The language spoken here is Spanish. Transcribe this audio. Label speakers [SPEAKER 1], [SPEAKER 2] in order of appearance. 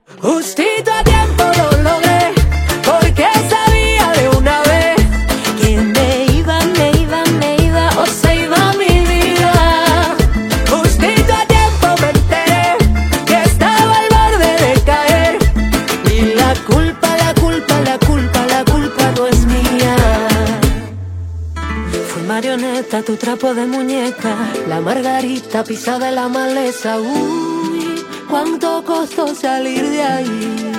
[SPEAKER 1] Justito a tiempo lo logré, porque sabía de una vez que me iba o se iba mi vida. Justito a tiempo me enteré que estaba al borde de caer, y la culpa no es mía. Fui marioneta, tu trapo de muñeca, la margarita pisada en la maleza. Uy, cuánto costó salir de ahí.